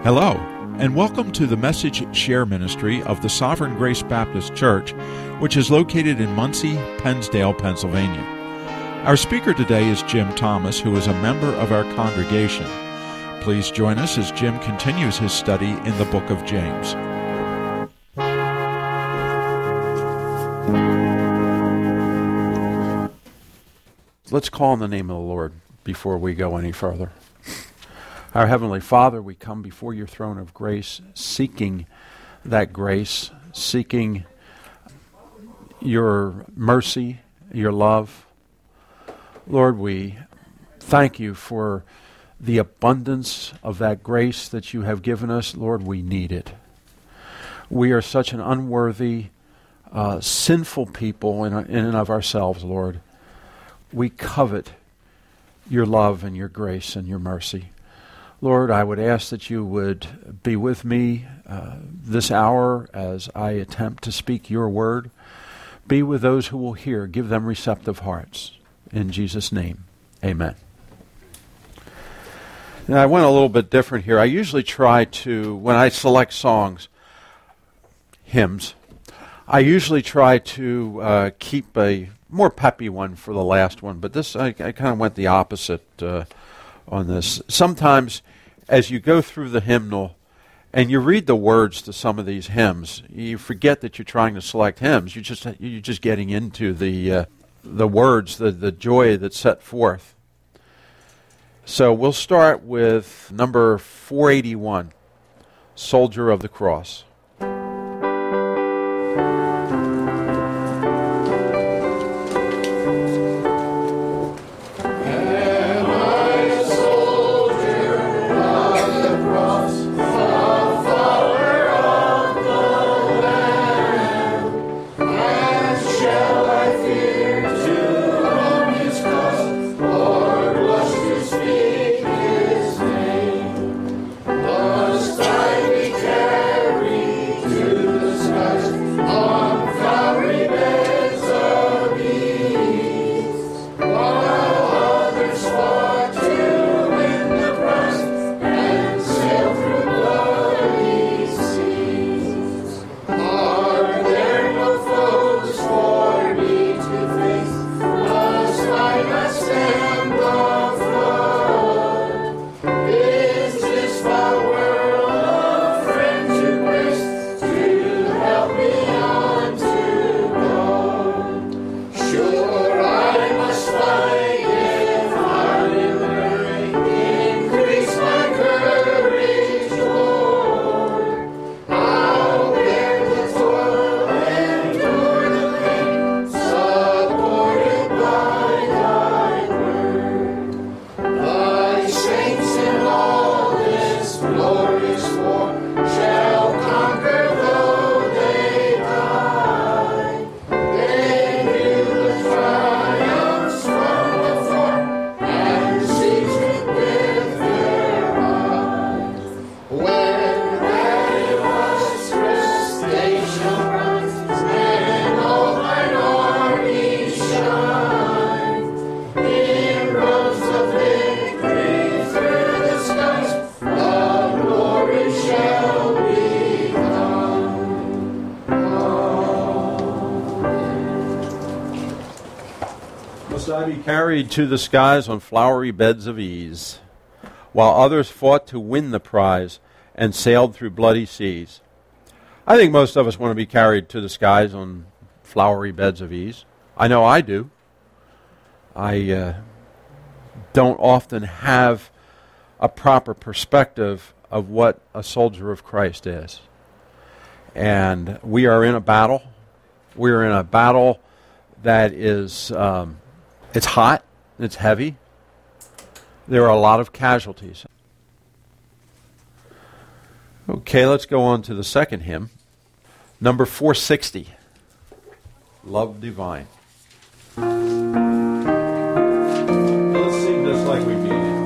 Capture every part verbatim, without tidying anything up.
Hello, and welcome to the Message Share Ministry of the Sovereign Grace Baptist Church, which is located in Muncie, Pennsdale, Pennsylvania. Our speaker today is Jim Thomas, who is a member of our congregation. Please join us as Jim continues his study in the book of James. Let's call on the name of the Lord before we go any further. Our Heavenly Father, we come before your throne of grace, seeking that grace, seeking your mercy, your love. Lord, we thank you for the abundance of that grace that you have given us. Lord, we need it. We are such an unworthy, uh, sinful people in, in and of ourselves, Lord. We covet your love and your grace and your mercy. Lord, I would ask that you would be with me uh, this hour as I attempt to speak your word. Be with those who will hear. Give them receptive hearts. In Jesus' name, amen. Now, I went a little bit different here. I usually try to, when I select songs, hymns, I usually try to uh, keep a more peppy one for the last one, but this, I, I kind of went the opposite uh, on this. Sometimes as you go through the hymnal and you read the words to some of these hymns, you forget that you're trying to select hymns. You just you're just getting into the uh, the words, the the joy that's set forth. So we'll start with number four eighty-one, Soldier of the Cross. Carried to the skies on flowery beds of ease, while others fought to win the prize and sailed through bloody seas. I think most of us want to be carried to the skies on flowery beds of ease. I know I do. I uh, don't often have a proper perspective of what a soldier of Christ is. And we are in a battle. We're in a battle that is... Um, It's hot, it's heavy, there are a lot of casualties. Okay, let's go on to the second hymn, number four sixty, Love Divine. Let's sing this like we mean it.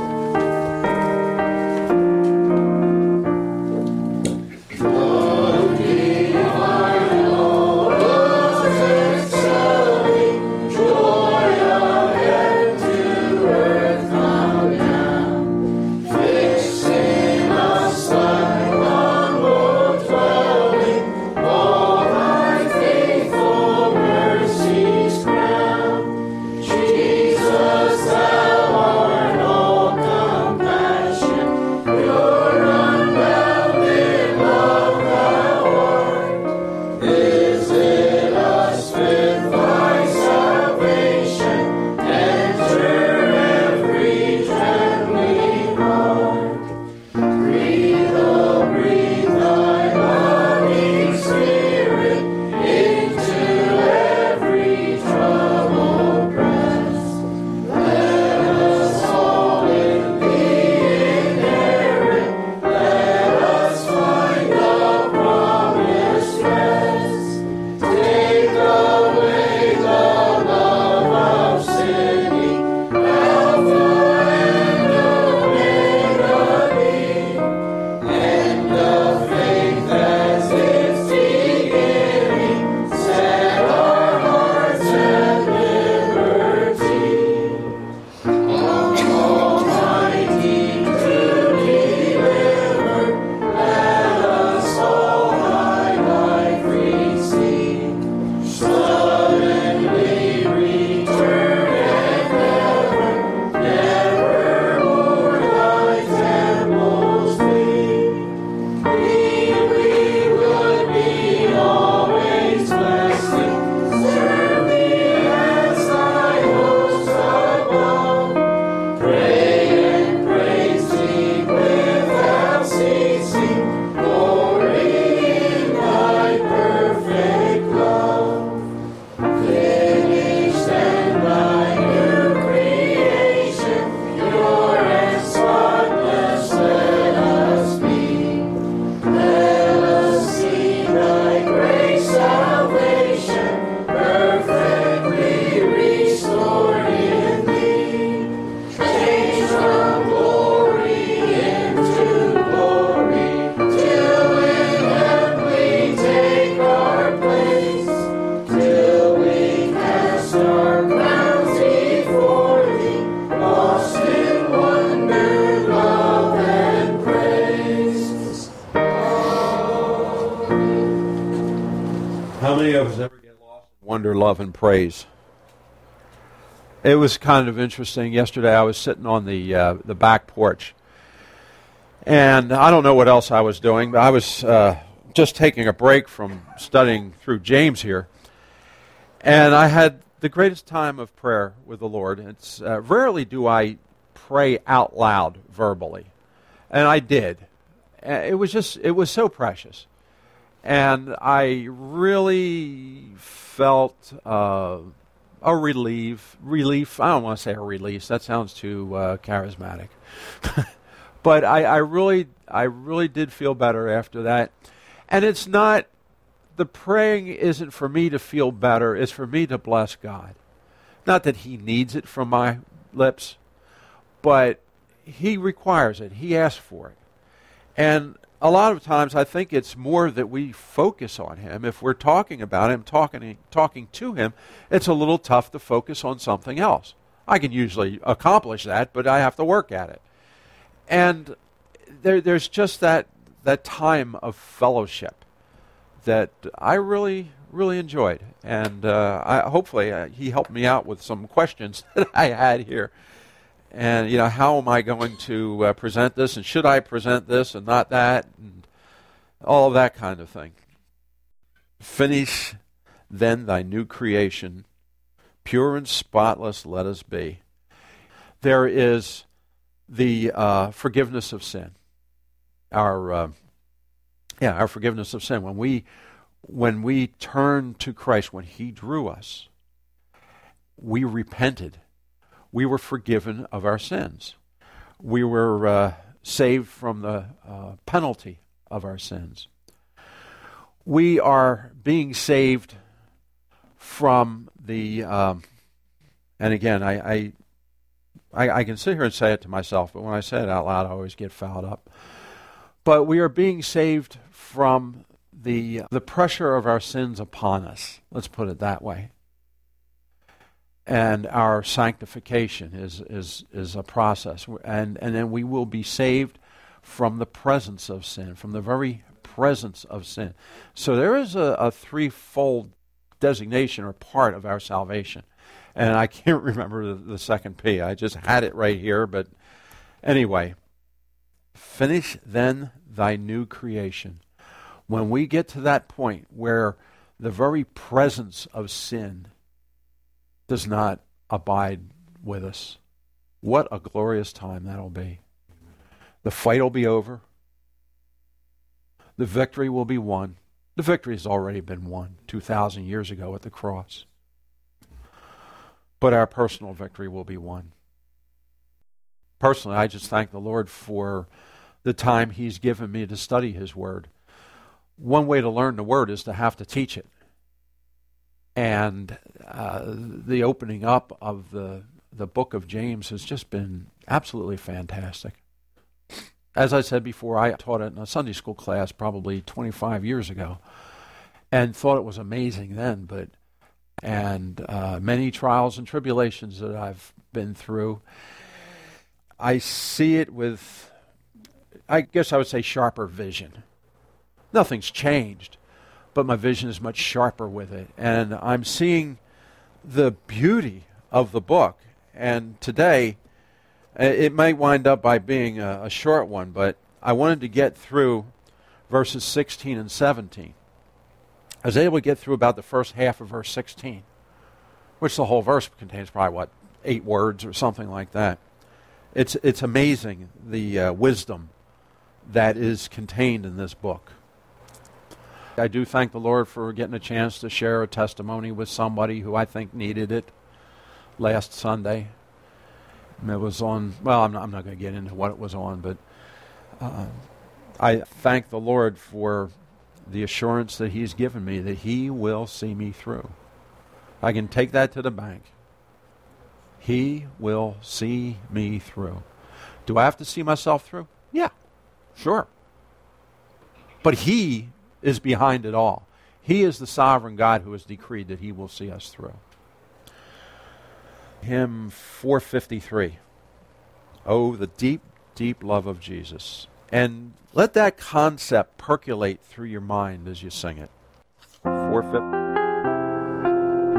Love divine, Lord, excelling, joy of heaven to earth come down, fixing us. wonder, love, and praise. It was kind of interesting. Yesterday I was sitting on the uh, the back porch, and I don't know what else I was doing, but I was uh, just taking a break from studying through James here, and I had the greatest time of prayer with the Lord. It's uh, rarely do I pray out loud verbally, and I did. It was just, it was so precious. And I really felt uh, a relief, relief, I don't want to say a release, that sounds too uh, charismatic. But I, I really, I really did feel better after that. And it's not, the praying isn't for me to feel better, it's for me to bless God. Not that He needs it from my lips, but He requires it, He asks for it. And a lot of times I think it's more that we focus on Him. If we're talking about Him, talking talking to Him, it's a little tough to focus on something else. I can usually accomplish that, but I have to work at it. And there, there's just that, that time of fellowship that I really, really enjoyed. And uh, I, hopefully uh, He helped me out with some questions that I had here. And, you know, how am I going to uh, present this, and should I present this and not that, and all of that kind of thing. Finish then thy new creation, pure and spotless let us be. There is the uh, forgiveness of sin. Our, uh, yeah, our forgiveness of sin. When we, when we turn to Christ, when He drew us, we repented. We were forgiven of our sins. We were uh, saved from the uh, penalty of our sins. We are being saved from the, um, and again, I, I, I, I can sit here and say it to myself, but when I say it out loud, I always get fouled up. But we are being saved from the the pressure of our sins upon us. Let's put it that way. And our sanctification is, is, is a process. And, and then we will be saved from the presence of sin, from the very presence of sin. So there is a, a threefold designation or part of our salvation. And I can't remember the, the second P. I just had it right here. But anyway, finish then thy new creation. When we get to that point where the very presence of sin does not abide with us, what a glorious time that'll be. The fight will be over. The victory will be won. The victory has already been won two thousand years ago at the cross. But our personal victory will be won. Personally, I just thank the Lord for the time He's given me to study His Word. One way to learn the Word is to have to teach it. And uh, the opening up of the, the book of James has just been absolutely fantastic. As I said before, I taught it in a Sunday school class probably twenty-five years ago and thought it was amazing then. But and uh, many trials and tribulations that I've been through, I see it with, I guess I would say, sharper vision. Nothing's changed, but my vision is much sharper with it. And I'm seeing the beauty of the book. And today, it might wind up by being a, a short one, but I wanted to get through verses sixteen and seventeen. I was able to get through about the first half of verse sixteen, which the whole verse contains probably, what, eight words or something like that. It's, it's amazing the uh, wisdom that is contained in this book. I do thank the Lord for getting a chance to share a testimony with somebody who I think needed it last Sunday. It was on, well, I'm not, I'm not going to get into what it was on, but uh, I thank the Lord for the assurance that He's given me that He will see me through. I can take that to the bank. He will see me through. Do I have to see myself through? Yeah, sure. But He is behind it all. He is the sovereign God who has decreed that He will see us through. Hymn four fifty-three. Oh, the deep, deep love of Jesus. And let that concept percolate through your mind as you sing it. four fifty.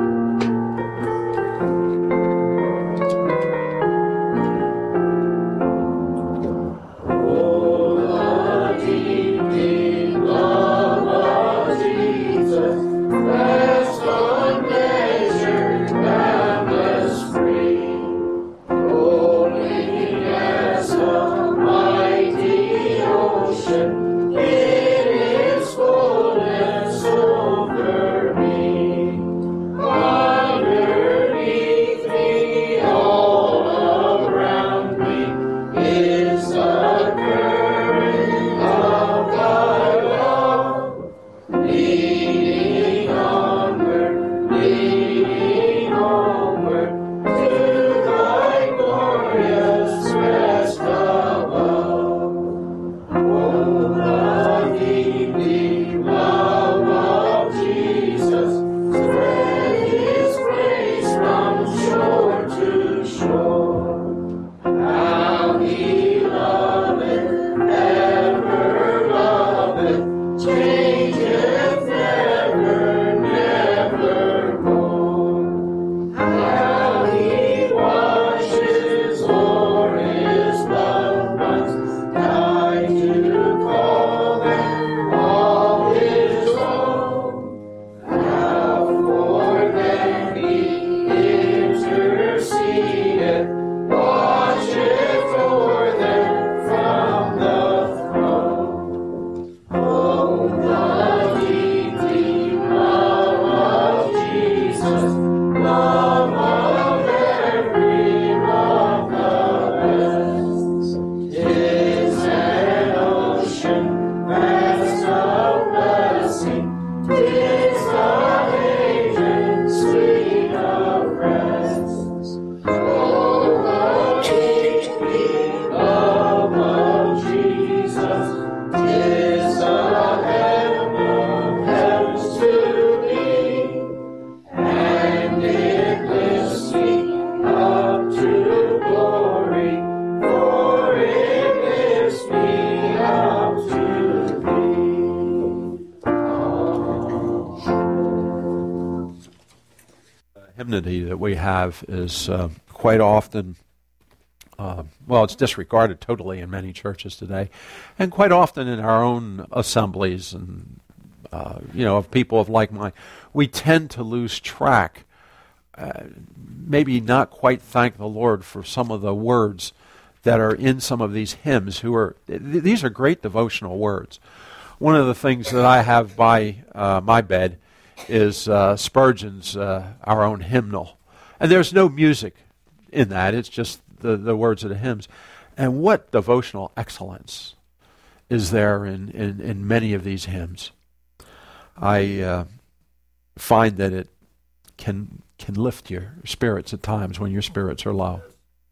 Hymnody that we have is uh, quite often, uh, well, it's disregarded totally in many churches today, and quite often in our own assemblies and, uh, you know, of people of like mind, we tend to lose track, uh, maybe not quite thank the Lord for some of the words that are in some of these hymns. Who are th- these are great devotional words. One of the things that I have by uh, my bed is uh, Spurgeon's uh, Our Own Hymnal. And there's no music in that. It's just the, the words of the hymns. And what devotional excellence is there in, in, in many of these hymns. I uh, find that it can can lift your spirits at times when your spirits are low.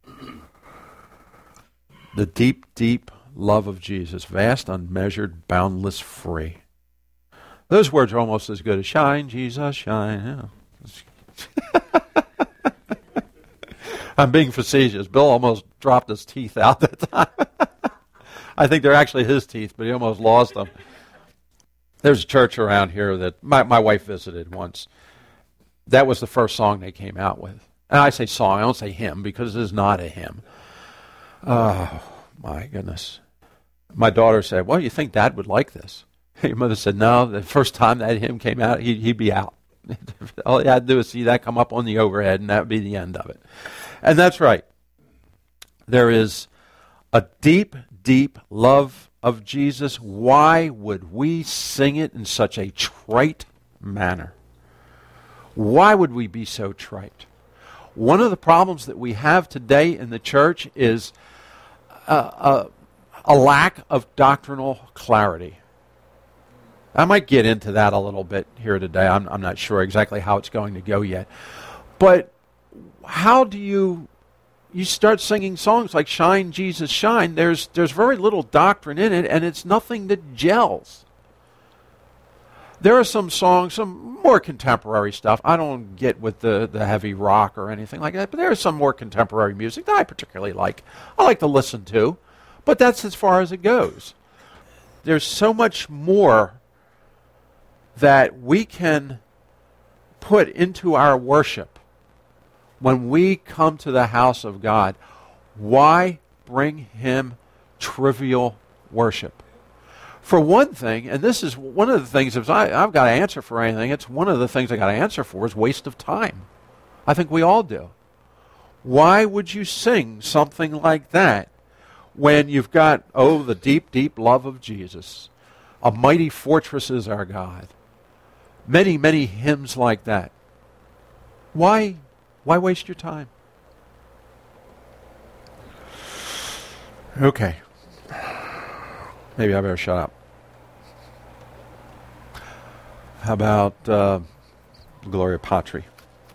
The deep, deep love of Jesus, vast, unmeasured, boundless, free. Those words are almost as good as shine, Jesus, shine. Yeah. I'm being facetious. Bill almost dropped his teeth out that time. I think they're actually his teeth, but he almost lost them. There's a church around here that my, my wife visited once. That was the first song they came out with. And I say song, I don't say hymn, because it is not a hymn. Oh, my goodness. My daughter said, well, you think Dad would like this? Your mother said, no, the first time that hymn came out, he'd, he'd be out. All you had to do is see that come up on the overhead, and that would be the end of it. And that's right. There is a deep, deep love of Jesus. Why would we sing it in such a trite manner? Why would we be so trite? One of the problems that we have today in the church is a, a, a lack of doctrinal clarity. I might get into that a little bit here today. I'm, I'm not sure exactly how it's going to go yet. But how do you you start singing songs like Shine, Jesus, Shine? There's there's very little doctrine in it, and it's nothing that gels. There are some songs, some more contemporary stuff. I don't get with the, the heavy rock or anything like that, but there is some more contemporary music that I particularly like. I like to listen to, but that's as far as it goes. There's so much more that we can put into our worship when we come to the house of God. Why bring him trivial worship? For one thing, and this is one of the things, if I, I've got to answer for anything, it's one of the things I got to answer for is waste of time. I think we all do. Why would you sing something like that when you've got, oh, the deep, deep love of Jesus? A mighty fortress is our God. Many, many hymns like that. Why, why waste your time? Okay. Maybe I better shut up. How about uh, Gloria Patri?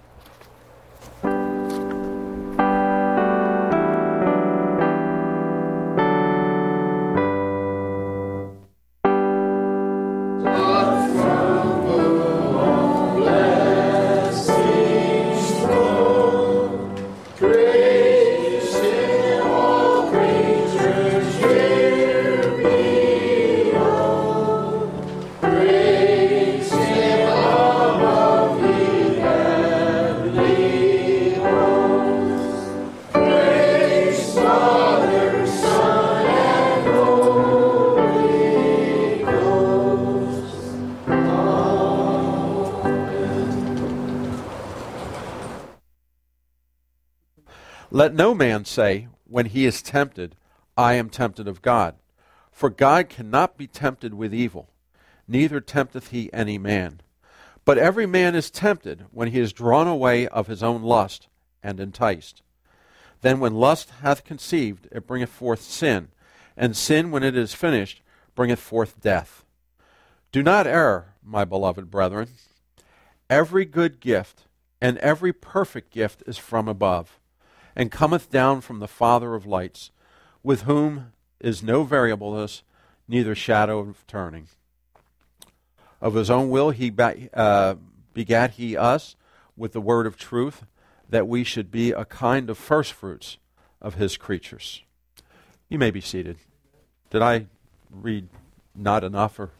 Let no man say, when he is tempted, I am tempted of God. For God cannot be tempted with evil, neither tempteth he any man. But every man is tempted when he is drawn away of his own lust and enticed. Then when lust hath conceived, it bringeth forth sin, and sin, when it is finished, bringeth forth death. Do not err, my beloved brethren. Every good gift and every perfect gift is from above, and cometh down from the Father of lights, with whom is no variableness, neither shadow of turning. Of his own will he uh, begat he us with the word of truth, that we should be a kind of firstfruits of his creatures. You may be seated. Did I read not enough? Or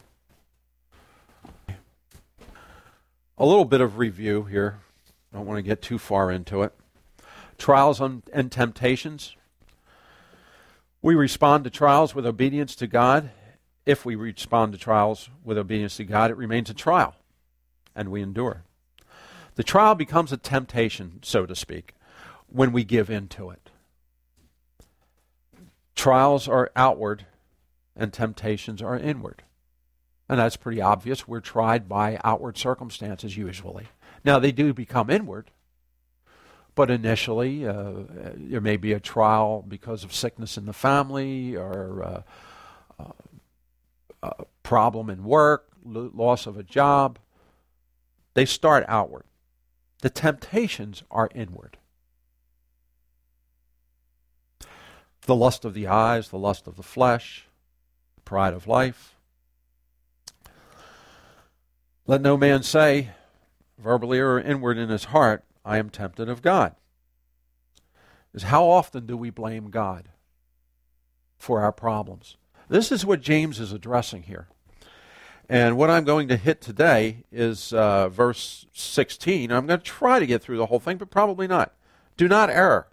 a little bit of review here. Don't want to get too far into it. Trials and temptations. We respond to trials with obedience to God. If we respond to trials with obedience to God, it remains a trial, and we endure. The trial becomes a temptation, so to speak, when we give in to it. Trials are outward, and temptations are inward. And that's pretty obvious. We're tried by outward circumstances usually. Now, they do become inward, but initially uh, there may be a trial because of sickness in the family, or uh, uh, a problem in work, lo- loss of a job. They start outward. The temptations are inward. The lust of the eyes, the lust of the flesh, the pride of life. Let no man say, verbally or inward in his heart, I am tempted of God. Is how often do we blame God for our problems? This is what James is addressing here. And what I'm going to hit today is uh, verse sixteen. I'm going to try to get through the whole thing, but probably not. Do not err.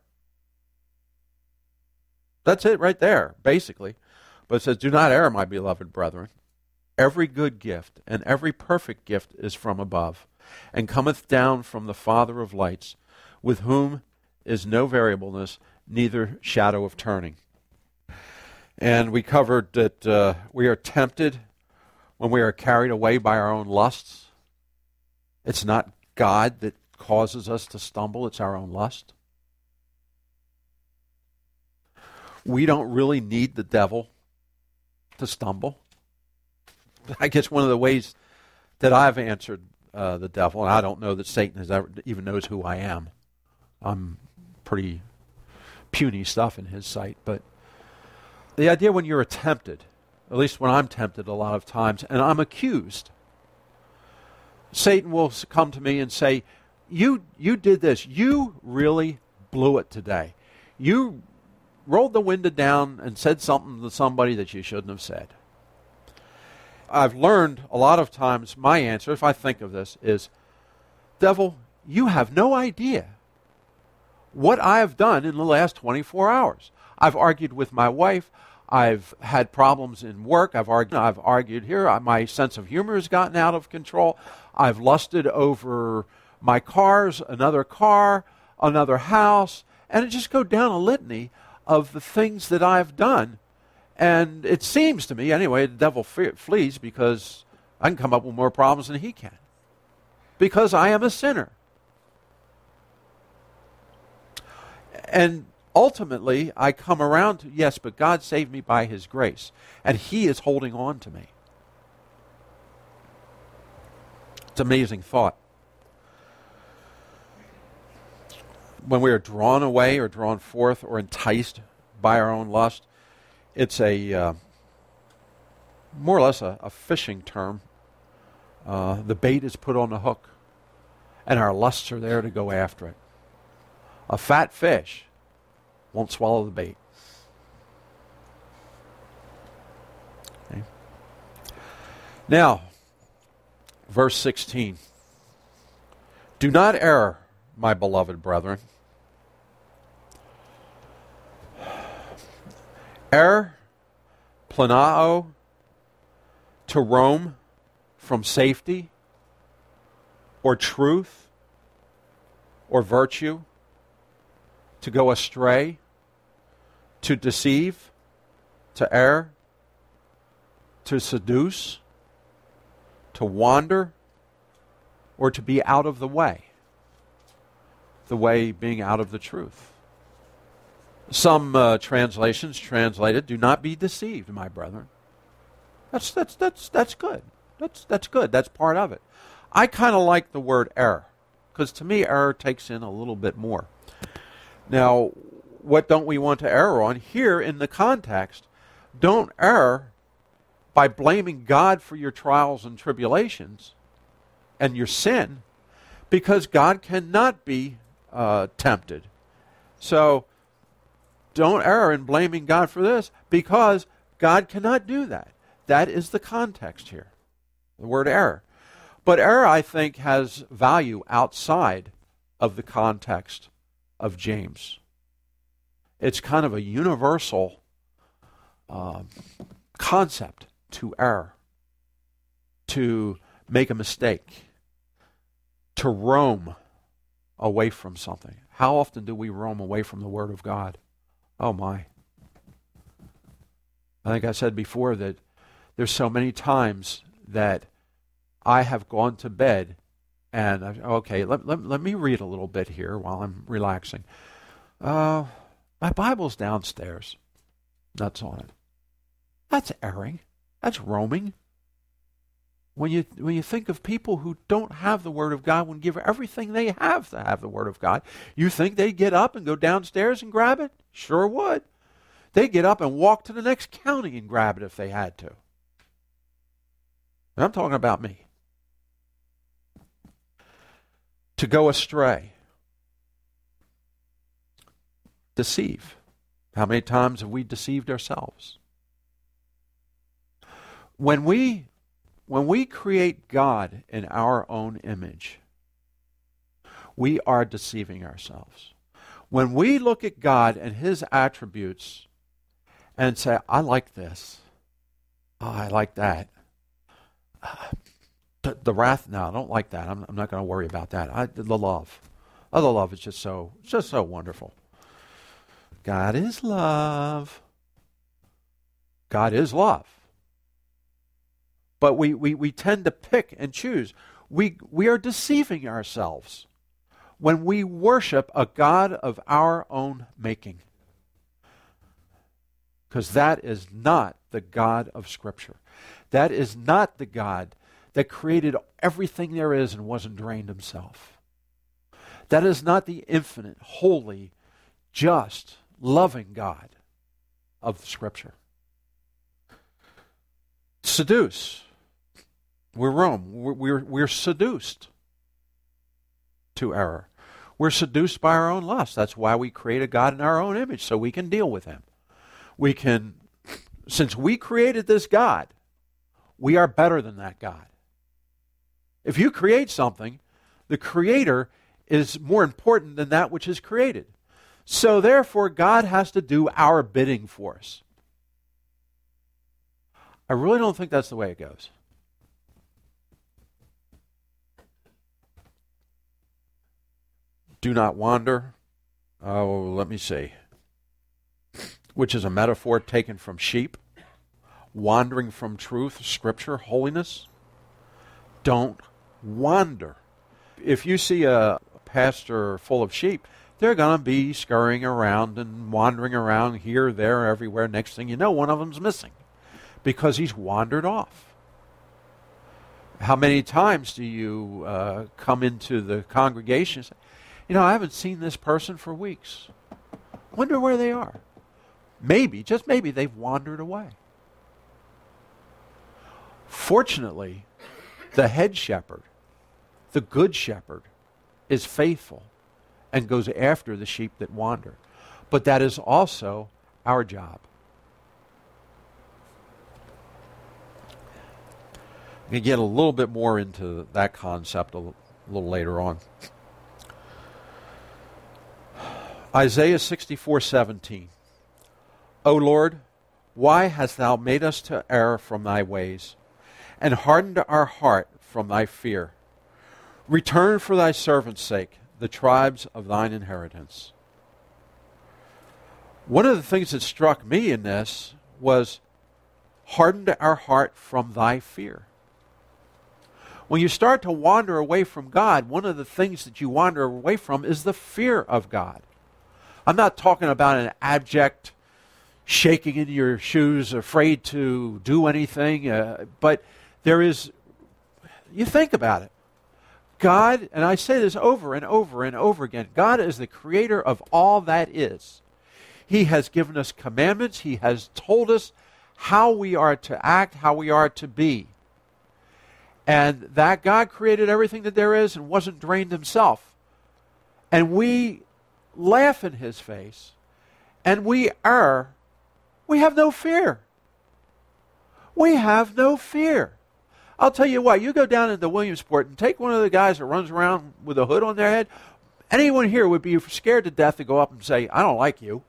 That's it right there, basically. But it says, do not err, my beloved brethren. Every good gift and every perfect gift is from above, and cometh down from the Father of lights, with whom is no variableness, neither shadow of turning. And we covered that uh, we are tempted when we are carried away by our own lusts. It's not God that causes us to stumble, it's our own lust. We don't really need the devil to stumble. I guess one of the ways that I've answered uh, the devil, and I don't know that Satan has ever even knows who I am. I'm pretty puny stuff in his sight, but the idea when you're tempted, at least when I'm tempted a lot of times, and I'm accused, Satan will come to me and say, you you did this. You really blew it today. You rolled the window down and said something to somebody that you shouldn't have said. I've learned a lot of times my answer, if I think of this, is, devil, you have no idea what I have done in the last twenty-four hours. I've argued with my wife. I've had problems in work. I've argued, I've argued here. My sense of humor has gotten out of control. I've lusted over my cars, another car, another house, and it just goes down a litany of the things that I've done. And it seems to me, anyway, the devil fe- flees because I can come up with more problems than he can. Because I am a sinner. And ultimately, I come around to, yes, but God saved me by his grace. And he is holding on to me. It's an amazing thought. When we are drawn away or drawn forth or enticed by our own lust, it's a uh, more or less a, a fishing term. Uh, the bait is put on the hook, and our lusts are there to go after it. A fat fish won't swallow the bait. Okay. Now, verse sixteen. Do not err, my beloved brethren. Err, planao, to roam from safety, or truth, or virtue, to go astray, to deceive, to err, to seduce, to wander, or to be out of the way. The way being out of the truth. Some uh, translations translated, do not be deceived, my brethren. That's that's that's that's good. That's that's good. That's part of it. I kind of like the word error, because to me error takes in a little bit more. Now, what don't we want to err on? Here in the context, don't err by blaming God for your trials and tribulations and your sin, because God cannot be uh, tempted. So, don't err in blaming God for this, because God cannot do that. That is the context here, the word error. But error, I think, has value outside of the context of James. It's kind of a universal uh, concept to err, to make a mistake, to roam away from something. How often do we roam away from the Word of God? Oh my. I think I said before that there's so many times that I have gone to bed and, I, okay, let, let, let me read a little bit here while I'm relaxing. Uh, my Bible's downstairs. Nuts on it. That's erring. That's roaming. When you when you think of people who don't have the Word of God, would give everything they have to have the Word of God, you think they'd get up and go downstairs and grab it? Sure would. They'd get up and walk to the next county and grab it if they had to. And I'm talking about me. To go astray. Deceive. How many times have we deceived ourselves? When we When we create God in our own image, we are deceiving ourselves. When we look at God and His attributes and say, I like this, oh, I like that, uh, the, the wrath, no, I don't like that. I'm, I'm not going to worry about that. I, the love. Oh, the love is just so, just so wonderful. God is love. God is love. But we, we, we tend to pick and choose. We, we are deceiving ourselves when we worship a God of our own making. Because that is not the God of Scripture. That is not the God that created everything there is and wasn't drained Himself. That is not the infinite, holy, just, loving God of the Scripture. Seduce. We're Rome. We're, we're, we're seduced to error. We're seduced by our own lust. That's why we create a God in our own image, so we can deal with Him. We can, since we created this God, we are better than that God. If you create something, the Creator is more important than that which is created. So therefore, God has to do our bidding for us. I really don't think that's the way it goes. Do not wander. Oh, let me see. Which is a metaphor taken from sheep. Wandering from truth, Scripture, holiness. Don't wander. If you see a pasture full of sheep, they're going to be scurrying around and wandering around here, there, everywhere. Next thing you know, one of them's missing because he's wandered off. How many times do you uh, come into the congregation and say, you know, I haven't seen this person for weeks. Wonder where they are. Maybe, just maybe, they've wandered away. Fortunately, the head shepherd, the good shepherd, is faithful and goes after the sheep that wander. But that is also our job. I'm going to get a little bit more into that concept a little, a little later on. Isaiah sixty-four seventeen. O Lord, why hast thou made us to err from thy ways, and hardened our heart from thy fear? Return for thy servant's sake the tribes of thine inheritance. One of the things that struck me in this was hardened our heart from thy fear. When you start to wander away from God, one of the things that you wander away from is the fear of God. I'm not talking about an abject shaking in your shoes, afraid to do anything, uh, but there is, you think about it. God, and I say this over and over and over again, God is the creator of all that is. He has given us commandments. He has told us how we are to act, how we are to be. And that God created everything that there is and wasn't drained himself. And we laugh in his face, and we are, we have no fear. We have no fear. I'll tell you what, you go down into Williamsport and take one of the guys that runs around with a hood on their head, anyone here would be scared to death to go up and say, I don't like you.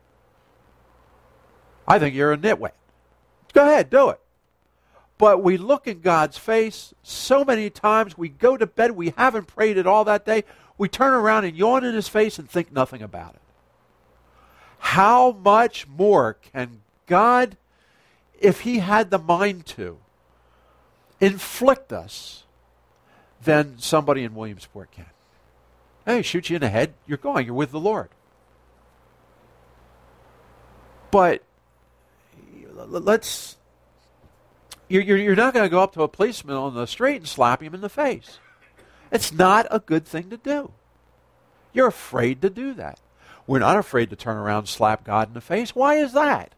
I think you're a nitwit. Go ahead, do it. But we look in God's face so many times, we go to bed, we haven't prayed at all that day, we turn around and yawn in his face and think nothing about it. How much more can God, if he had the mind to, inflict us than somebody in Williamsport can? Hey, shoot you in the head, you're going, you're with the Lord. But let's, you're, you're not going to go up to a policeman on the street and slap him in the face. It's not a good thing to do. You're afraid to do that. We're not afraid to turn around and slap God in the face. Why is that?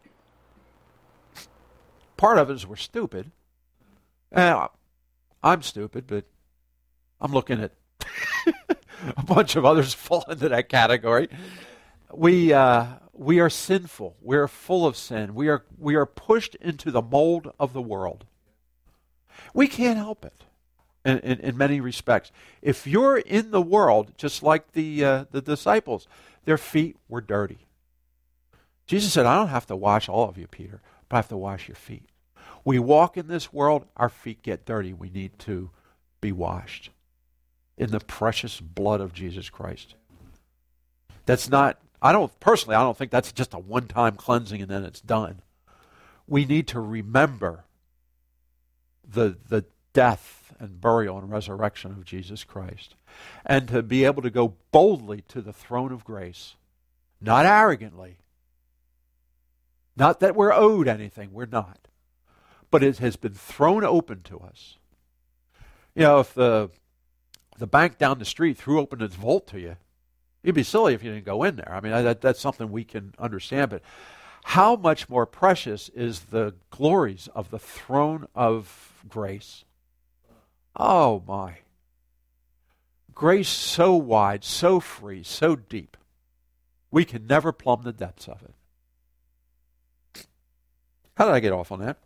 Part of it is we're stupid. Uh, I'm stupid, but I'm looking at a bunch of others fall into that category. We uh, we are sinful. We are full of sin. We are we are pushed into the mold of the world. We can't help it in, in, in many respects. If you're in the world, just like the uh, the disciples, their feet were dirty. Jesus said, I don't have to wash all of you, Peter, but I have to wash your feet. We walk in this world, our feet get dirty. We need to be washed in the precious blood of Jesus Christ. That's not, I don't, personally, I don't think that's just a one-time cleansing and then it's done. We need to remember the, the death and burial and resurrection of Jesus Christ, and to be able to go boldly to the throne of grace, not arrogantly, not that we're owed anything, we're not. But it has been thrown open to us. You know, if the the bank down the street threw open its vault to you, you'd be silly if you didn't go in there. I mean, that, that's something we can understand. But how much more precious is the glories of the throne of grace? Oh, my. Grace so wide, so free, so deep. We can never plumb the depths of it. How did I get off on that?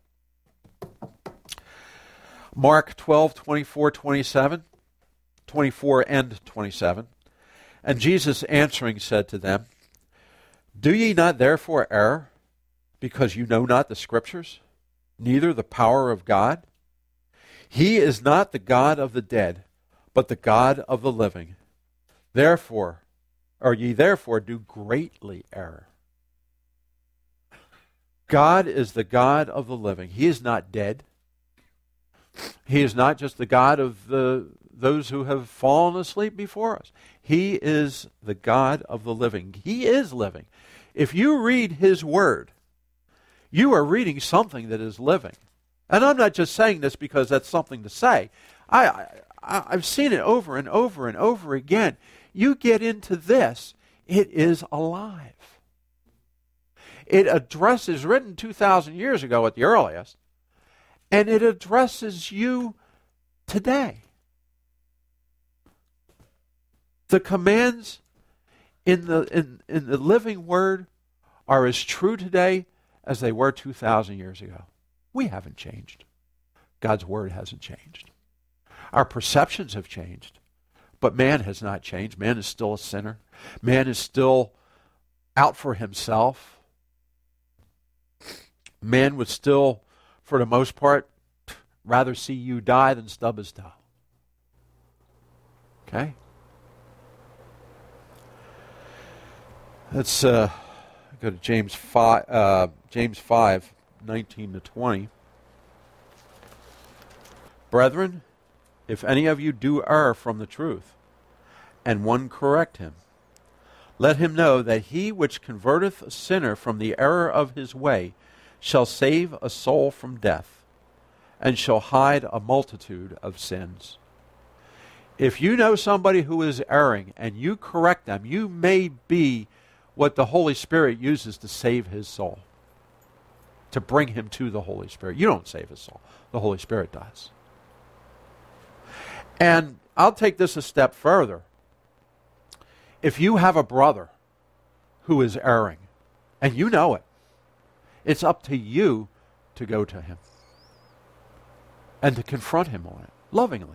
Mark twelve, twenty-four, twenty-seven, twenty-four and twenty-seven. And Jesus answering said to them, Do ye not therefore err, because you know not the Scriptures, neither the power of God? He is not the God of the dead, but the God of the living. Therefore, or ye therefore do greatly err. God is the God of the living. He is not dead. He is not just the God of the those who have fallen asleep before us. He is the God of the living. He is living. If you read His Word, you are reading something that is living. And I'm not just saying this because that's something to say. I, I, I've seen it over and over and over again. You get into this, it is alive. It addresses, written two thousand years ago at the earliest, and it addresses you today. The commands in the in, in the living Word are as true today as they were two thousand years ago. We haven't changed. God's Word hasn't changed. Our perceptions have changed, but man has not changed. Man is still a sinner. Man is still out for himself. Man would still, for the most part, rather see you die than stub his toe. Okay? Let's uh, go to James five, uh, James five, nineteen to twenty. Brethren, if any of you do err from the truth, and one correct him, let him know that he which converteth a sinner from the error of his way shall save a soul from death, and shall hide a multitude of sins. If you know somebody who is erring and you correct them, you may be what the Holy Spirit uses to save his soul, to bring him to the Holy Spirit. You don't save his soul. The Holy Spirit does. And I'll take this a step further. If you have a brother who is erring, and you know it, it's up to you to go to him and to confront him on it, lovingly.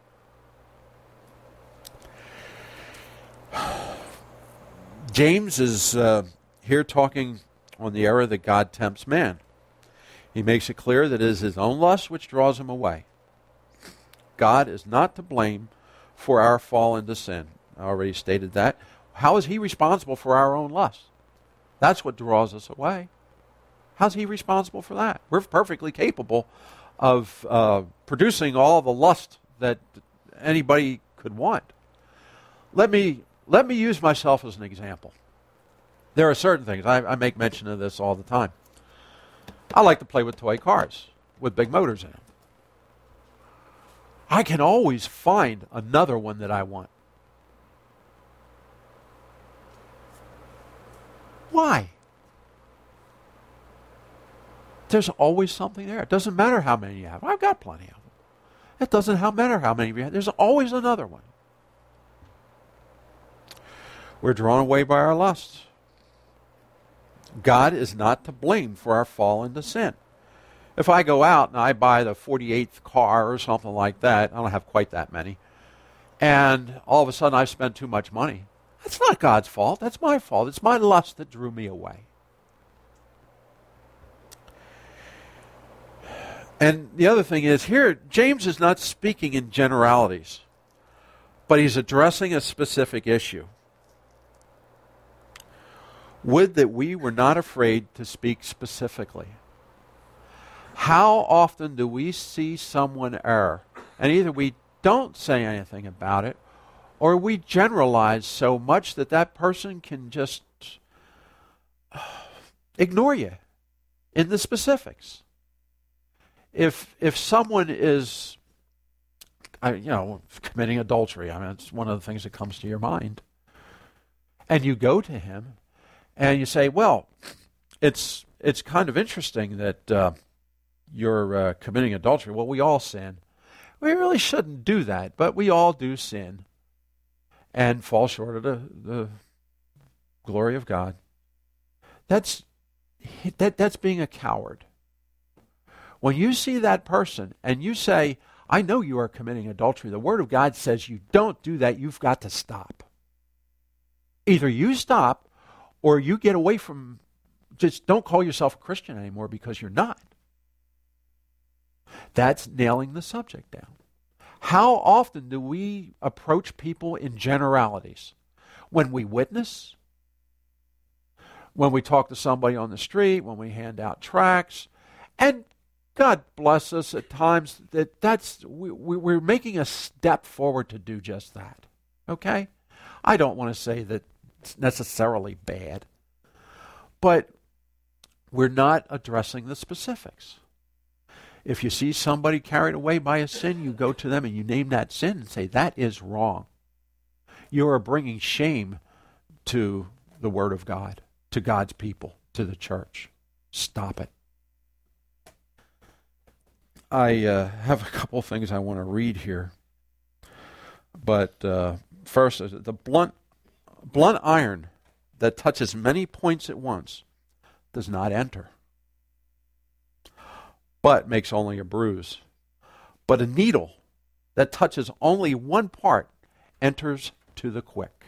James is uh, here talking on the error that God tempts man. He makes it clear that it is his own lust which draws him away. God is not to blame for our fall into sin. I already stated that. How is he responsible for our own lust? That's what draws us away. How's he responsible for that? We're perfectly capable of uh, producing all the lust that anybody could want. Let me let me use myself as an example. There are certain things, I, I make mention of this all the time. I like to play with toy cars with big motors in them. I can always find another one that I want. Why? There's always something there. It doesn't matter how many you have. I've got plenty of them. It doesn't matter how many you have. There's always another one. We're drawn away by our lusts. God is not to blame for our fall into sin. If I go out and I buy the forty-eighth car or something like that, I don't have quite that many, and all of a sudden I've spent too much money, that's not God's fault. That's my fault. It's my lust that drew me away. And the other thing is, here, James is not speaking in generalities, but he's addressing a specific issue. Would that we were not afraid to speak specifically. How often do we see someone err, and either we don't say anything about it, or we generalize so much that that person can just ignore you in the specifics. If if someone is, I, you know, committing adultery, I mean, it's one of the things that comes to your mind, and you go to him, and you say, well, it's it's kind of interesting that uh, you're uh, committing adultery. Well, we all sin. We really shouldn't do that, but we all do sin and fall short of the, the glory of God. That's that that's being a coward. When you see that person and you say, I know you are committing adultery, the Word of God says you don't do that, you've got to stop. Either you stop or you get away from, just don't call yourself a Christian anymore because you're not. That's nailing the subject down. How often do we approach people in generalities? When we witness, when we talk to somebody on the street, when we hand out tracts, and God bless us at times that that's we, we, we're making a step forward to do just that. Okay? I don't want to say that it's necessarily bad, but we're not addressing the specifics. If you see somebody carried away by a sin, you go to them and you name that sin and say, that is wrong. You are bringing shame to the Word of God, to God's people, to the church. Stop it. I uh, have a couple things I want to read here. But uh, first, the blunt, blunt iron that touches many points at once does not enter, but makes only a bruise. But a needle that touches only one part enters to the quick.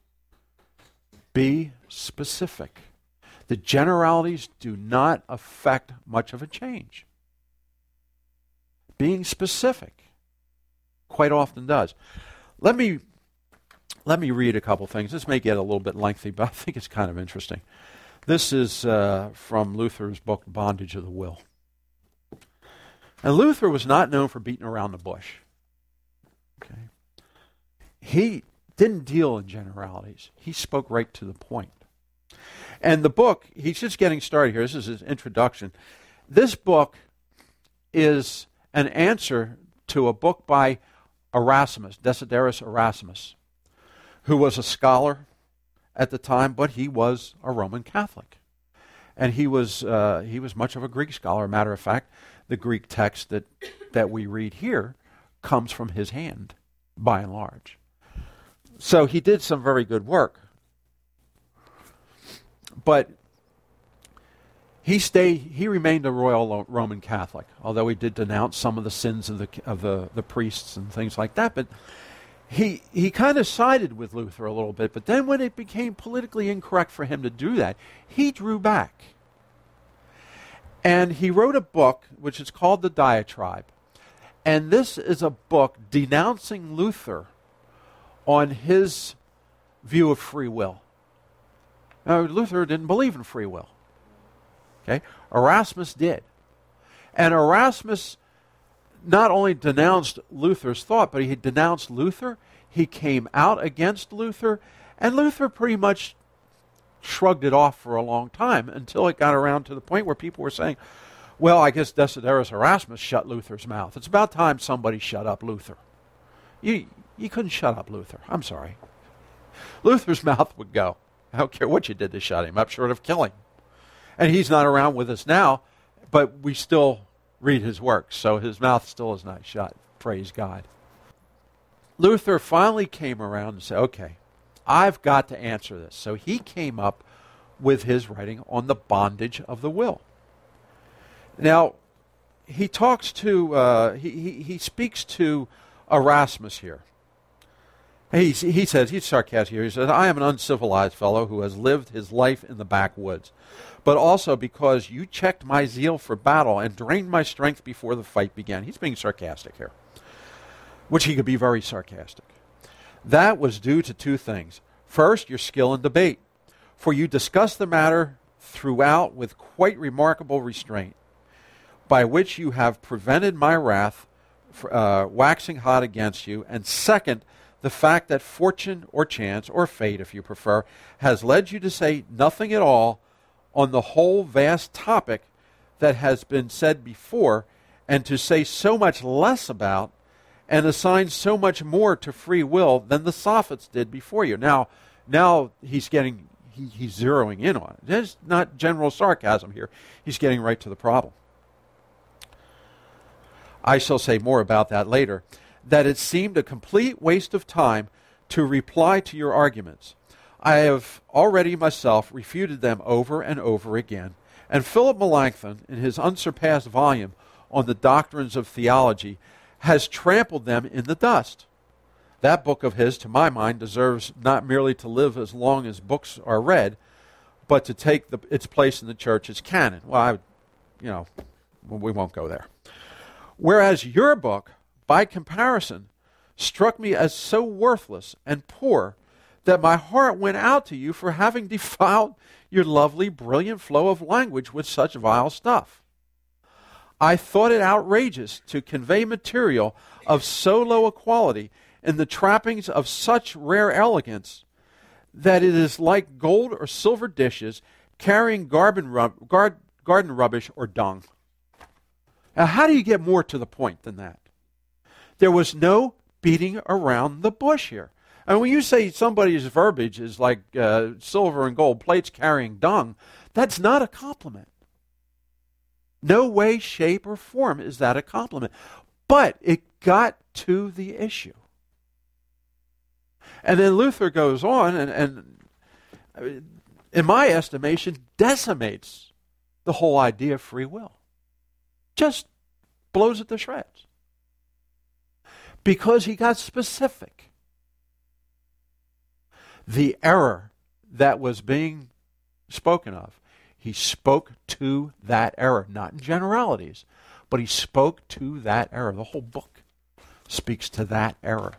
Be specific. The generalities do not affect much of a change. Being specific quite often does. Let me let me read a couple things. This may get a little bit lengthy, but I think it's kind of interesting. This is uh, from Luther's book, Bondage of the Will. And Luther was not known for beating around the bush. Okay. He didn't deal in generalities. He spoke right to the point. And the book, he's just getting started here. This is his introduction. This book is an answer to a book by Erasmus, Desiderius Erasmus, who was a scholar at the time, but he was a Roman Catholic. And he was uh, he was much of a Greek scholar. Matter of fact, the Greek text that, that we read here comes from his hand, by and large. So he did some very good work. But he stayed. He remained a royal Roman Catholic, although he did denounce some of the sins of the of the, the priests and things like that. But he he kind of sided with Luther a little bit. But then when it became politically incorrect for him to do that, he drew back. And he wrote a book which is called The Diatribe. And this is a book denouncing Luther on his view of free will. Now, Luther didn't believe in free will. Okay? Erasmus did. And Erasmus not only denounced Luther's thought, but he denounced Luther. He came out against Luther, and Luther pretty much shrugged it off for a long time until it got around to the point where people were saying, well, I guess Desiderius Erasmus shut Luther's mouth. It's about time somebody shut up Luther. You, you couldn't shut up Luther. I'm sorry. Luther's mouth would go. I don't care what you did to shut him up, short of killing. And he's not around with us now, but we still read his works, so his mouth still is not shut. Praise God. Luther finally came around and said, okay, I've got to answer this. So he came up with his writing on the bondage of the will. Now, he talks to, uh, he, he, he speaks to Erasmus here. He, he says, he's sarcastic here, he says, I am an uncivilized fellow who has lived his life in the backwoods, but also because you checked my zeal for battle and drained my strength before the fight began. He's being sarcastic here, which he could be very sarcastic. That was due to two things. First, your skill in debate, for you discussed the matter throughout with quite remarkable restraint, by which you have prevented my wrath uh, waxing hot against you. And second, the fact that fortune or chance, or fate if you prefer, has led you to say nothing at all on the whole vast topic that has been said before, and to say so much less about and assign so much more to free will than the Sophists did before you. Now, now he's getting, he, he's zeroing in on it. There's not general sarcasm here. He's getting right to the problem. I shall say more about that later. That it seemed a complete waste of time to reply to your arguments. I have already myself refuted them over and over again, and Philip Melanchthon, in his unsurpassed volume on the doctrines of theology, has trampled them in the dust. That book of his, to my mind, deserves not merely to live as long as books are read, but to take the, its place in the church as canon. Well, I, you know, we won't go there. Whereas your book, by comparison, struck me as so worthless and poor that my heart went out to you for having defiled your lovely, brilliant flow of language with such vile stuff. I thought it outrageous to convey material of so low a quality in the trappings of such rare elegance that it is like gold or silver dishes carrying garden, rub- guard, garden rubbish or dung. Now, how do you get more to the point than that? There was no beating around the bush here. And when you say somebody's verbiage is like uh, silver and gold plates carrying dung, that's not a compliment. No way, shape, or form is that a compliment. But it got to the issue. And then Luther goes on and, and in my estimation, decimates the whole idea of free will. Just blows it to shreds. Because he got specific. The error that was being spoken of, he spoke to that error, not in generalities, but he spoke to that error. The whole book speaks to that error.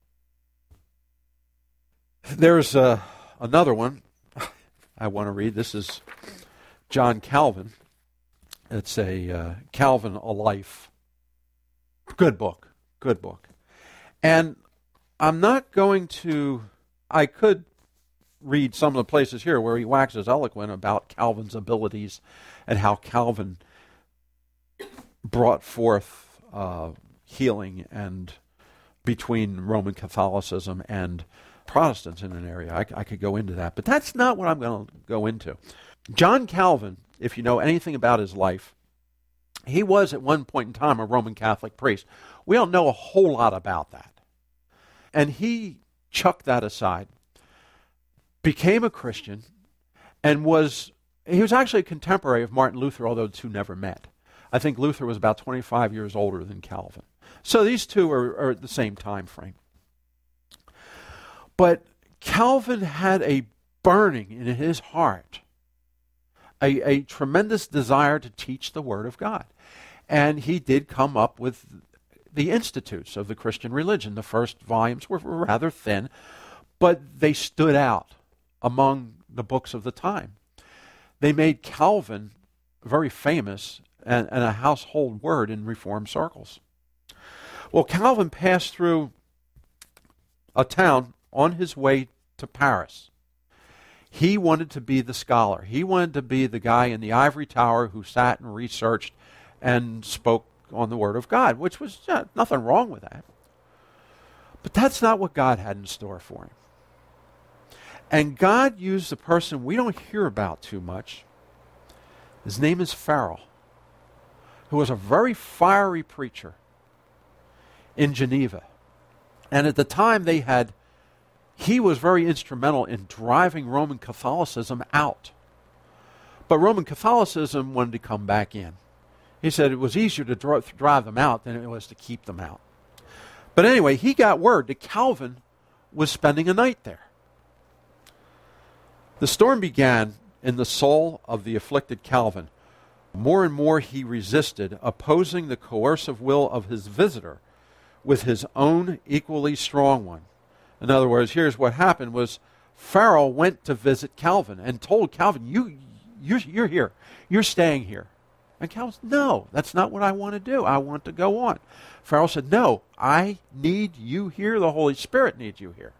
There's uh, another one I want to read. This is John Calvin. It's a uh, Calvin, A Life. Good book. Good book. And I'm not going to, I could read some of the places here where he waxes eloquent about Calvin's abilities and how Calvin brought forth uh, healing and between Roman Catholicism and Protestants in an area. I, I could go into that, but that's not what I'm going to go into. John Calvin, if you know anything about his life, he was at one point in time a Roman Catholic priest. We don't know a whole lot about that. And he chucked that aside, became a Christian, and was, he was actually a contemporary of Martin Luther, although the two never met. I think Luther was about twenty-five years older than Calvin. So these two are, are at the same time frame. But Calvin had a burning in his heart, a, a tremendous desire to teach the Word of God. And he did come up with the Institutes of the Christian Religion. The first volumes were rather thin, but they stood out among the books of the time. They made Calvin very famous and, and a household word in Reformed circles. Well, Calvin passed through a town on his way to Paris. He wanted to be the scholar. He wanted to be the guy in the ivory tower who sat and researched and spoke on the Word of God, which was yeah, nothing wrong with that. But that's not what God had in store for him. And God used a person we don't hear about too much. His name is Farel, who was a very fiery preacher in Geneva. And at the time they had, he was very instrumental in driving Roman Catholicism out. But Roman Catholicism wanted to come back in. He said it was easier to dro- drive them out than it was to keep them out. But anyway, he got word that Calvin was spending a night there. The storm began in the soul of the afflicted Calvin. More and more he resisted, opposing the coercive will of his visitor with his own equally strong one. In other words, here's what happened was Farel went to visit Calvin and told Calvin, you, you're, you're here. You're staying here. And Calvin said, no, that's not what I want to do. I want to go on. Farel said, no, I need you here. The Holy Spirit needs you here.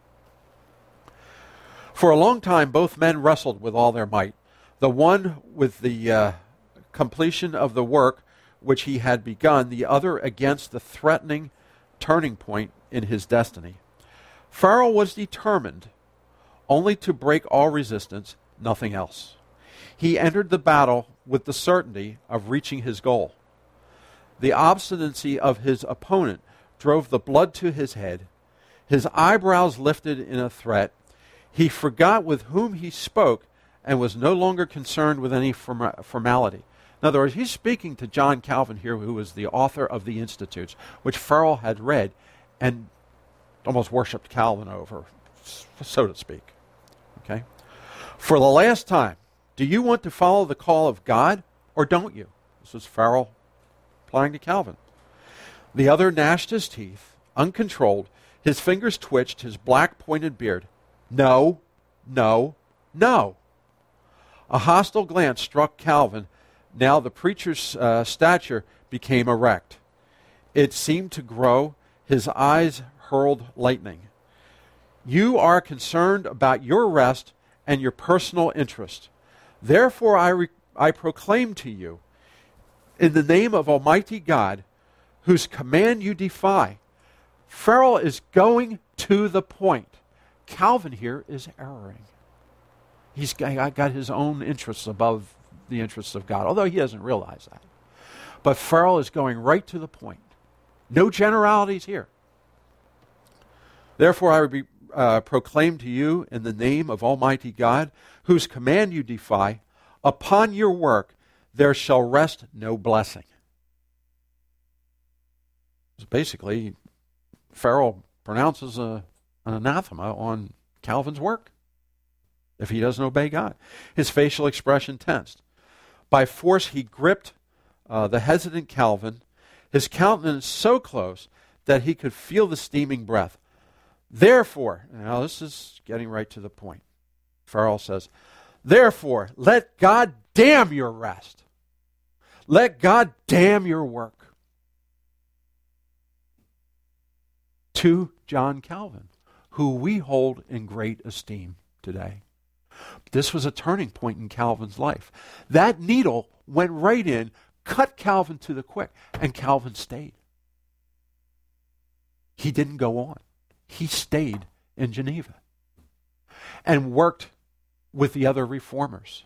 For a long time, both men wrestled with all their might. The one with the uh, completion of the work which he had begun, the other against the threatening turning point in his destiny. Farel was determined only to break all resistance, nothing else. He entered the battle with the certainty of reaching his goal. The obstinacy of his opponent drove the blood to his head. His eyebrows lifted in a threat. He forgot with whom he spoke and was no longer concerned with any form- formality. In other words, he's speaking to John Calvin here, who was the author of the Institutes, which Farel had read and almost worshipped Calvin over, so to speak. Okay? For the last time, do you want to follow the call of God or don't you? This was Farel applying to Calvin. The other gnashed his teeth, uncontrolled. His fingers twitched, his black pointed beard. No, no, no. A hostile glance struck Calvin. Now the preacher's uh, stature became erect. It seemed to grow. His eyes hurled lightning. You are concerned about your rest and your personal interest. Therefore I, re- I proclaim to you, in the name of Almighty God, whose command you defy. Farel is going to the point. Calvin here is erring. He's got, got his own interests above the interests of God, although he doesn't realize that. But Farel is going right to the point. No generalities here. Therefore I re- uh, proclaim to you in the name of Almighty God, whose command you defy, upon your work there shall rest no blessing. So basically, Farel pronounces a, an anathema on Calvin's work if he doesn't obey God. His facial expression tensed. By force he gripped uh, the hesitant Calvin, his countenance so close that he could feel the steaming breath. Therefore, now this is getting right to the point. Farel says, therefore, let God damn your rest. Let God damn your work. to John Calvin, who we hold in great esteem today. This was a turning point in Calvin's life. That needle went right in, cut Calvin to the quick, and Calvin stayed. He didn't go on. He stayed in Geneva and worked with the other reformers.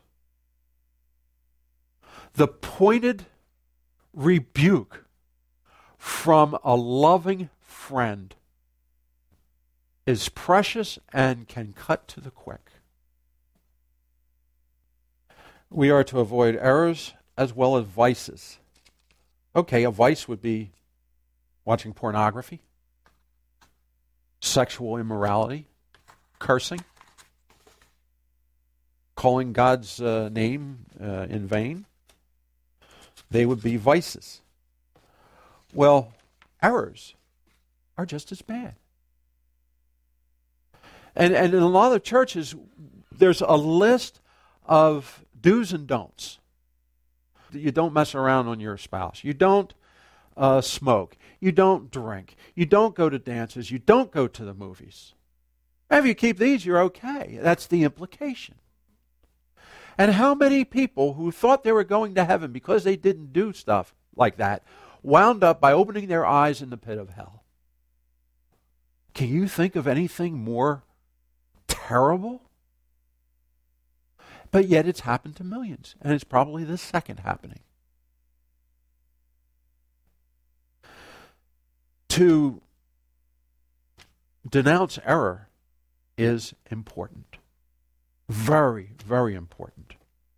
The pointed rebuke from a loving friend is precious and can cut to the quick. We are to avoid errors as well as vices. Okay, a vice would be watching pornography, sexual immorality, cursing, calling God's uh, name uh, in vain. They would be vices. Well, errors are just as bad. And, and in a lot of churches, there's a list of do's and don'ts. You don't mess around on your spouse. You don't uh, smoke. You don't drink. You don't go to dances. You don't go to the movies. If you keep these, you're okay. That's the implication. And how many people who thought they were going to heaven because they didn't do stuff like that wound up by opening their eyes in the pit of hell? Can you think of anything more terrible? But yet it's happened to millions, and it's probably the second happening. To denounce error is important. Very, very important.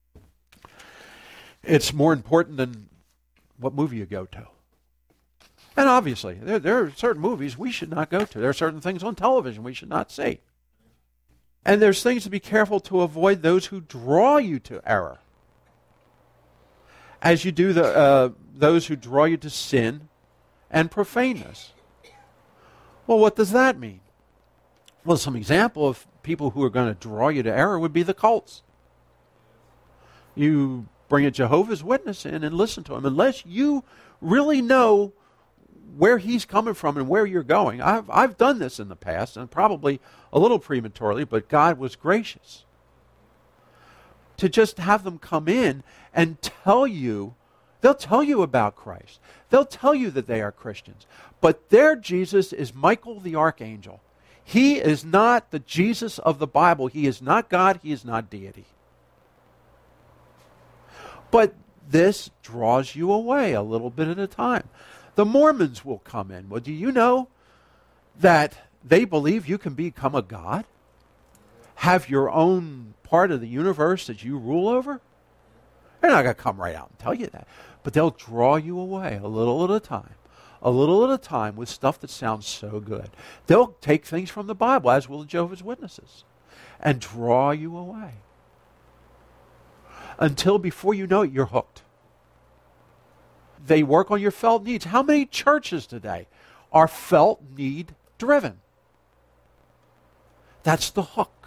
It's more important than what movie you go to. And obviously, there, there are certain movies we should not go to. There are certain things on television we should not see. And there's things to be careful to avoid those who draw you to error. As you do the uh, those who draw you to sin and profaneness. Well, what does that mean? Well, some example of people who are going to draw you to error would be the cults. You bring a Jehovah's Witness in and listen to him. Unless you really know where he's coming from and where you're going. I've, I've done this in the past, and probably a little prematurely, but God was gracious. To just have them come in and tell you, they'll tell you about Christ. They'll tell you that they are Christians. But their Jesus is Michael the Archangel. He is not the Jesus of the Bible. He is not God. He is not deity. But this draws you away a little bit at a time. The Mormons will come in. Well, do you know that they believe you can become a god? Have your own part of the universe that you rule over? They're not going to come right out and tell you that. But they'll draw you away a little at a time. A little at a time with stuff that sounds so good. They'll take things from the Bible, as will the Jehovah's Witnesses, and draw you away. Until before you know it, you're hooked. They work on your felt needs. How many churches today are felt need driven? That's the hook.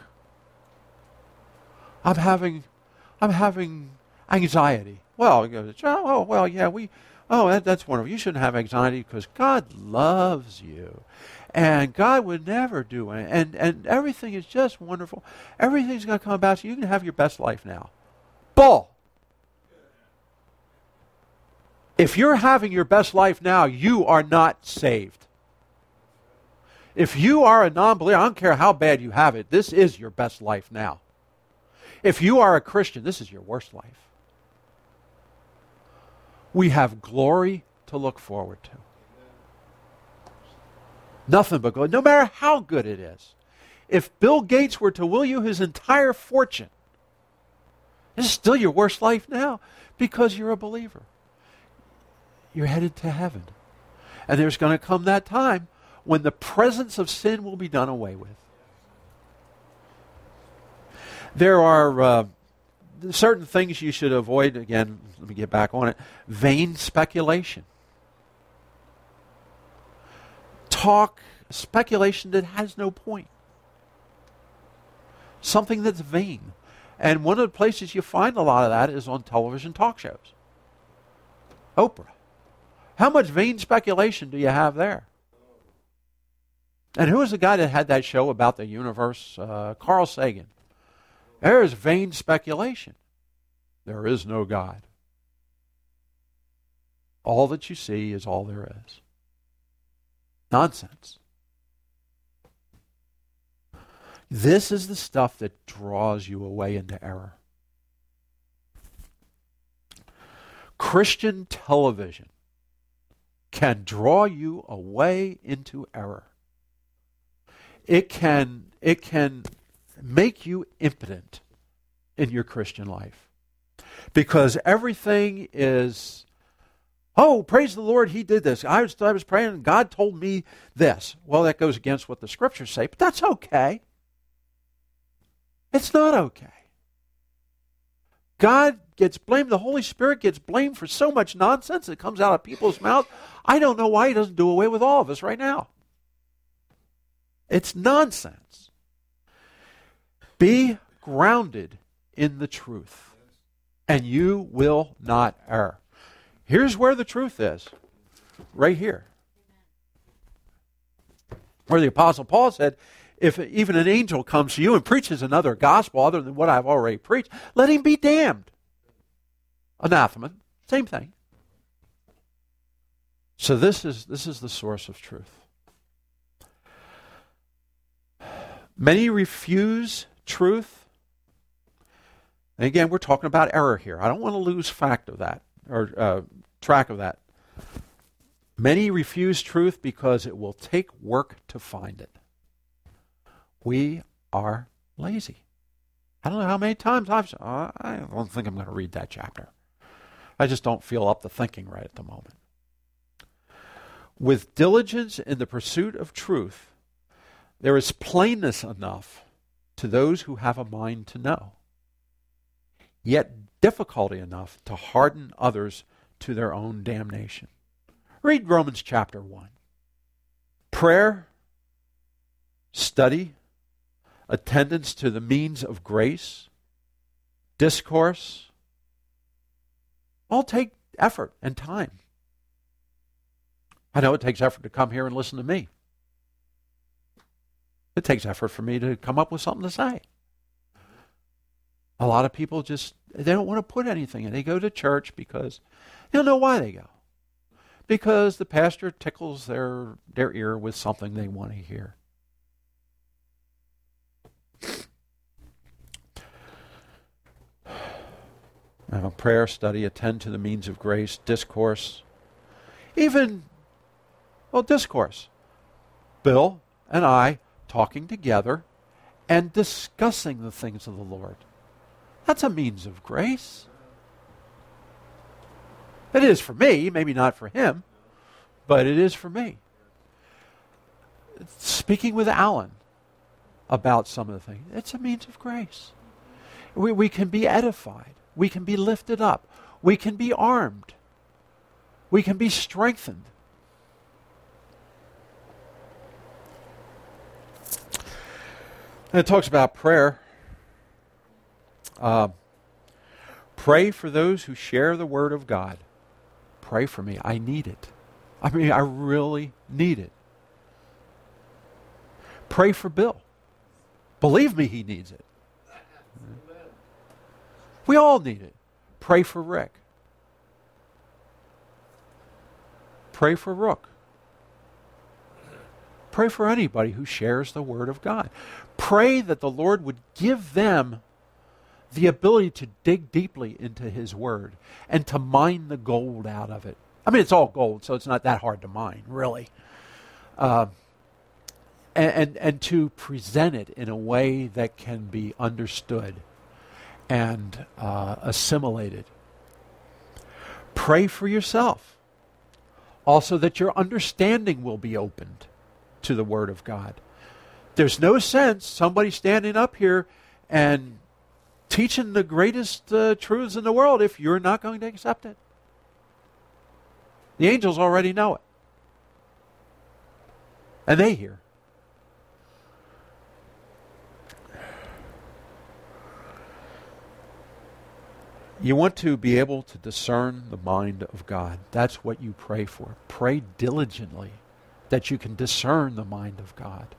I'm having, I'm having anxiety. Well, you go, oh, well, yeah, we, oh, that, that's wonderful. You shouldn't have anxiety because God loves you, and God would never do it, and and everything is just wonderful. Everything's going to come about you. You can have your best life now. Bull. If you're having your best life now, you are not saved. If you are a non-believer, I don't care how bad you have it, this is your best life now. If you are a Christian, this is your worst life. We have glory to look forward to. Nothing but good, no matter how good it is. If Bill Gates were to will you his entire fortune, this is still your worst life now because you're a believer. You're headed to heaven. And there's going to come that time when the presence of sin will be done away with. There are uh, certain things you should avoid. Again, let me get back on it. Vain speculation. Talk, speculation that has no point. Something that's vain. And one of the places you find a lot of that is on television talk shows. Oprah. How much vain speculation do you have there? And who was the guy that had that show about the universe? Uh, Carl Sagan. There is vain speculation. There is no God. All that you see is all there is. Nonsense. This is the stuff that draws you away into error. Christian television can draw you away into error. It can, it can make you impotent in your Christian life. Because everything is, oh, praise the Lord, he did this. I was, I was praying and God told me this. Well, that goes against what the scriptures say, but that's okay. It's not okay. God gets blamed. The Holy Spirit gets blamed for so much nonsense that comes out of people's mouths. I don't know why he doesn't do away with all of us right now. It's nonsense. Be grounded in the truth, and you will not err. Here's where the truth is. Right here. Where the Apostle Paul said, if even an angel comes to you and preaches another gospel other than what I've already preached, let him be damned. Anathema, same thing. So this is this is the source of truth. Many refuse truth. And again, we're talking about error here. I don't want to lose fact of that, or uh, track of that. Many refuse truth because it will take work to find it. We are lazy. I don't know how many times I've said, oh, I don't think I'm going to read that chapter. I just don't feel up to thinking right at the moment. With diligence in the pursuit of truth, there is plainness enough to those who have a mind to know, yet difficulty enough to harden others to their own damnation. Read Romans chapter one. Prayer, study, attendance to the means of grace, discourse, all take effort and time. I know it takes effort to come here and listen to me. It takes effort for me to come up with something to say. A lot of people just, they don't want to put anything in. They go to church because, they don't know why they go. Because the pastor tickles their, their ear with something they want to hear. Now, prayer, study, attend to the means of grace, discourse, even, well, discourse. Bill and I talking together and discussing the things of the Lord. That's a means of grace. It is for me, maybe not for him, but it is for me. Speaking with Alan about some of the things, it's a means of grace. We, we can be edified. We can be lifted up. We can be armed. We can be strengthened. And it talks about prayer. Uh, pray for those who share the Word of God. Pray for me. I need it. I mean, I really need it. Pray for Bill. Believe me, he needs it. We all need it. Pray for Rick. Pray for Rook. Pray for anybody who shares the Word of God. Pray that the Lord would give them the ability to dig deeply into His Word and to mine the gold out of it. I mean, it's all gold, so it's not that hard to mine, really. Uh, and, and, and to present it in a way that can be understood and uh, assimilated. Pray for yourself. Also that your understanding will be opened to the Word of God. There's no sense somebody standing up here and teaching the greatest uh, truths in the world if you're not going to accept it. The angels already know it. And they hear. You want to be able to discern the mind of God. That's what you pray for. Pray diligently that you can discern the mind of God.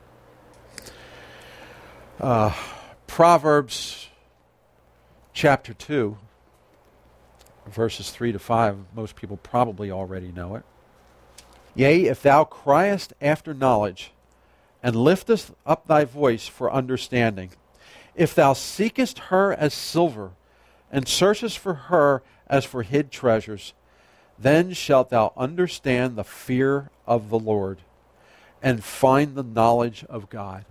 Uh, Proverbs chapter two, verses three to five, most people probably already know it. Yea, if thou criest after knowledge, and liftest up thy voice for understanding, if thou seekest her as silver, and searchest for her as for hid treasures, then shalt thou understand the fear of the Lord, and find the knowledge of God.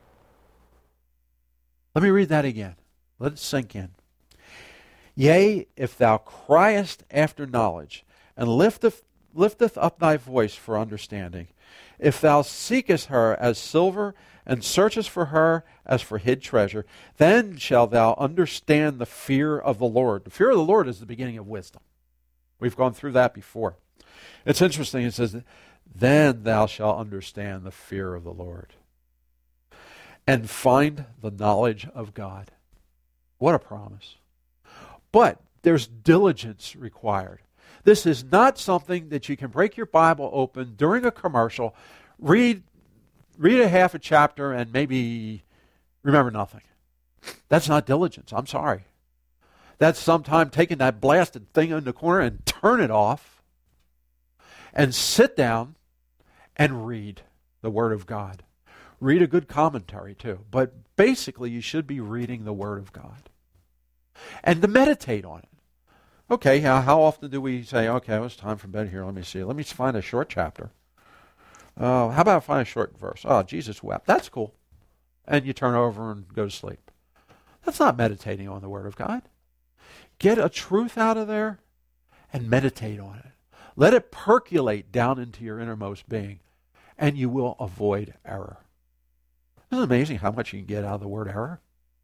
Let me read that again. Let it sink in. Yea, if thou criest after knowledge, and lifteth, lifteth up thy voice for understanding, if thou seekest her as silver, and searchest for her as for hid treasure, then shalt thou understand the fear of the Lord. The fear of the Lord is the beginning of wisdom. We've gone through that before. It's interesting. It says, then thou shalt understand the fear of the Lord, and find the knowledge of God. What a promise. But there's diligence required. This is not something that you can break your Bible open during a commercial, read, read a half a chapter, and maybe remember nothing. That's not diligence. I'm sorry. That's sometime taking that blasted thing in the corner and turn it off and sit down and read the Word of God. Read a good commentary too. But basically you should be reading the Word of God. And to meditate on it. Okay, how, how often do we say, okay, it's time for bed here, let me see. Let me find a short chapter. Uh, how about I find a short verse? Oh, Jesus wept. That's cool. And you turn over and go to sleep. That's not meditating on the Word of God. Get a truth out of there and meditate on it. Let it percolate down into your innermost being, and you will avoid error. Isn't it amazing how much you can get out of the word error?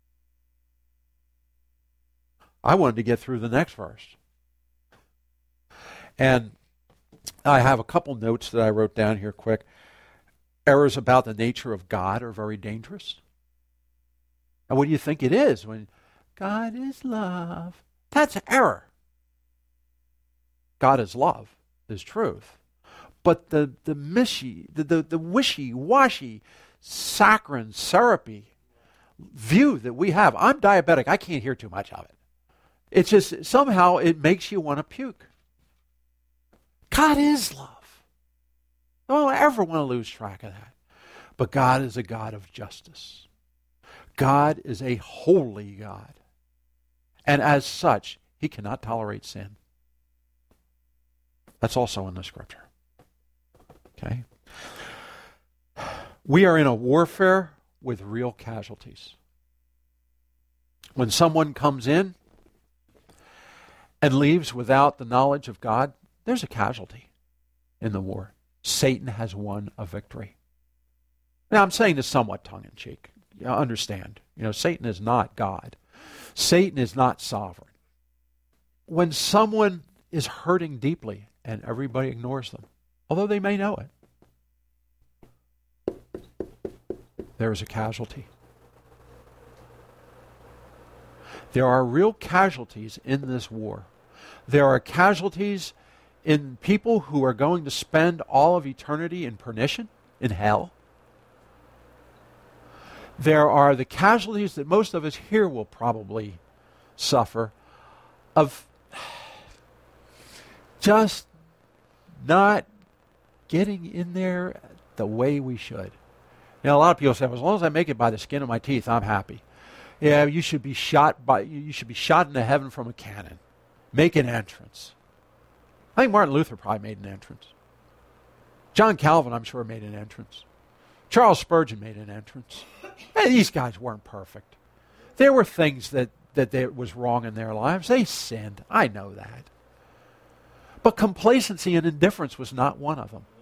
I wanted to get through the next verse. And I have a couple notes that I wrote down here quick. Errors about the nature of God are very dangerous. And what do you think it is when God is love? That's error. God is love, is truth. But the the mishy, the, the, the wishy-washy, saccharine, syrupy view that we have, I'm diabetic, I can't hear too much of it. It's just, somehow it makes you want to puke. God is love. I don't ever want to lose track of that. But God is a God of justice. God is a holy God. And as such, he cannot tolerate sin. That's also in the scripture. Okay? We are in a warfare with real casualties. When someone comes in and leaves without the knowledge of God, there's a casualty in the war. Satan has won a victory. Now, I'm saying this somewhat tongue-in-cheek. You understand. You know, Satan is not God. Satan is not sovereign. When someone is hurting deeply and everybody ignores them, although they may know it, there is a casualty. There are real casualties in this war. There are casualties in people who are going to spend all of eternity in perdition, in hell. There are the casualties that most of us here will probably suffer of just not getting in there the way we should. You know, a lot of people say, well, as long as I make it by the skin of my teeth, I'm happy. Yeah, you should be shot by you should be shot into heaven from a cannon. Make an entrance. I think Martin Luther probably made an entrance. John Calvin, I'm sure, made an entrance. Charles Spurgeon made an entrance. And these guys weren't perfect. There were things that, that they, was wrong in their lives. They sinned. I know that. But complacency and indifference was not one of them.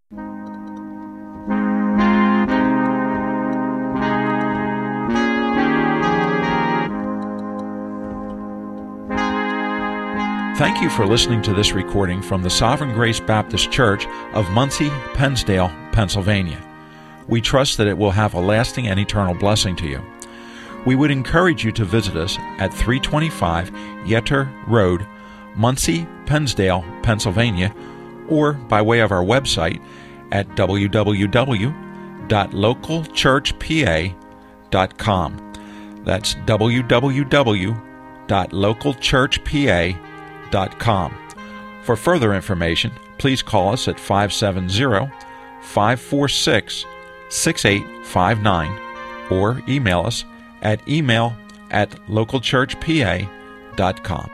Thank you for listening to this recording from the Sovereign Grace Baptist Church of Muncie, Pennsdale, Pennsylvania. We trust that it will have a lasting and eternal blessing to you. We would encourage you to visit us at three twenty-five Yetter Road, Muncie, Pennsdale, Pennsylvania, or by way of our website at w w w dot local church p a dot com. That's w w w dot local church p a dot com. For further information, please call us at five seven zero, five four six, six eight five nine or email us at email at local church p a dot com.